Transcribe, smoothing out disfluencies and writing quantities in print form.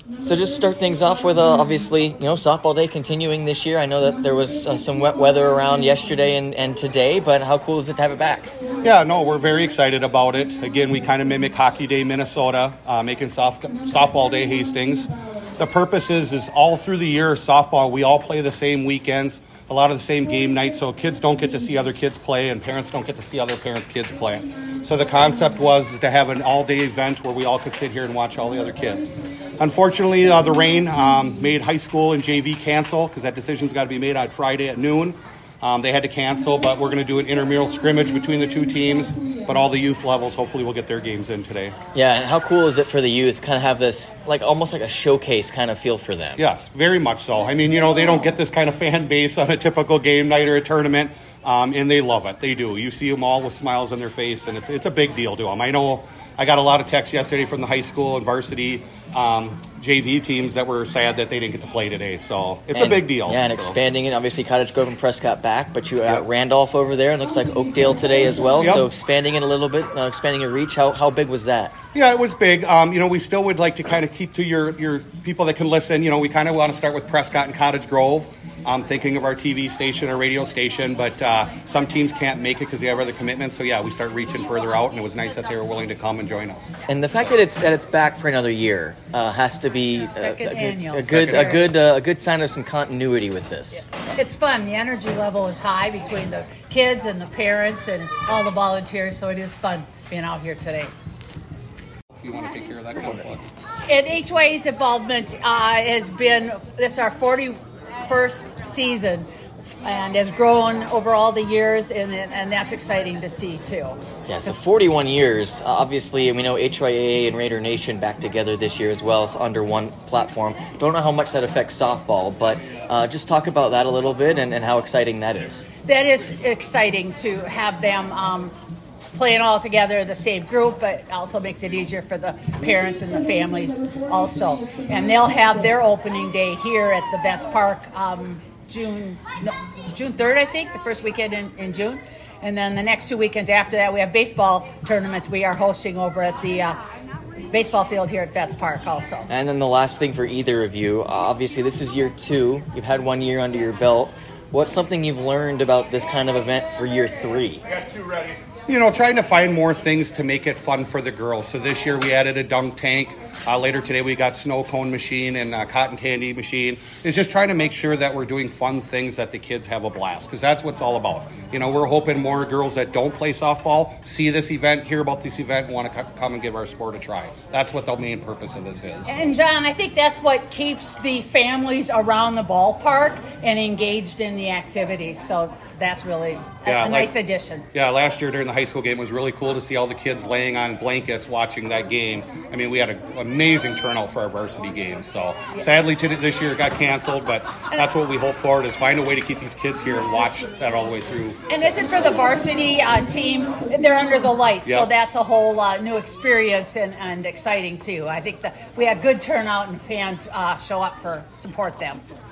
So just start things off with obviously, softball day continuing this year. I know that there was some wet weather around yesterday and today, but how cool is it to have it back? Yeah, no, we're very excited about it. Again, we kind of mimic Hockey Day Minnesota, making softball day Hastings. The purpose is all through the year, softball, we all play the same weekends, a lot of the same game nights, so kids don't get to see other kids play and parents don't get to see other parents' kids play. So the concept was to have an all-day event where we all could sit here and watch all the other kids. Unfortunately, the rain made high school and JV cancel because that decision's got to be made on Friday at noon. They had to cancel, but we're going to do an intramural scrimmage between the two teams. But all the youth levels, hopefully, will get their games in today. Yeah, and how cool is it for the youth kind of have this, almost like a showcase kind of feel for them? Yes, very much so. I mean, they don't get this kind of fan base on a typical game night or a tournament, and they love it. They do. You see them all with smiles on their face, and it's a big deal to them. I know I got a lot of texts yesterday from the high school and varsity JV teams that were sad that they didn't get to play today. So it's a big deal. Yeah, and expanding it. Obviously, Cottage Grove and Prescott back, but you got Randolph over there, and looks like Oakdale today as well. Yep. So expanding it a little bit, expanding your reach. How big was that? Yeah, it was big. We still would like to kind of keep to your people that can listen. We kind of want to start with Prescott and Cottage Grove. Thinking of our TV station or radio station, but some teams can't make it because they have other commitments. So yeah, we start reaching further out, and it was nice that they were willing to come and join us. And the fact that it's back for another year has to be a good sign of some continuity with this. It's fun. The energy level is high between the kids and the parents and all the volunteers. So it is fun being out here today. If you want to take care of that, go ahead. And HYA's involvement has been this our 41st season, and has grown over all the years, and that's exciting to see too. Yeah, so 41 years. Obviously, we know HYA and Raider Nation back together this year as well, as under one platform. Don't know how much that affects softball, but just talk about that a little bit and how exciting that is. That is exciting to have them playing all together, the same group, but also makes it easier for the parents and the families also. And they'll have their opening day here at the Betts Park June 3rd, I think, the first weekend in June. And then the next 2 weekends after that, we have baseball tournaments we are hosting over at the baseball field here at Betts Park also. And then the last thing for either of you, obviously this is year 2. You've had 1 year under your belt. What's something you've learned about this kind of event for year 3? I got 2 ready. Trying to find more things to make it fun for the girls. So this year we added a dunk tank. Later today we got snow cone machine and cotton candy machine. It's just trying to make sure that we're doing fun things that the kids have a blast, because that's what it's all about. We're hoping more girls that don't play softball see this event, hear about this event, and want to come and give our sport a try. That's what the main purpose of this is. And John, I think that's what keeps the families around the ballpark and engaged in the activities. So that's really a nice addition. Yeah, last year during the high school game, it was really cool to see all the kids laying on blankets watching that game. I mean, we had an amazing turnout for our varsity game. So sadly, this year it got canceled, but that's what we hope for, is find a way to keep these kids here and watch that all the way through. And isn't for the varsity team, they're under the lights, so that's a whole new experience and exciting too. I think that we had good turnout and fans show up for support them.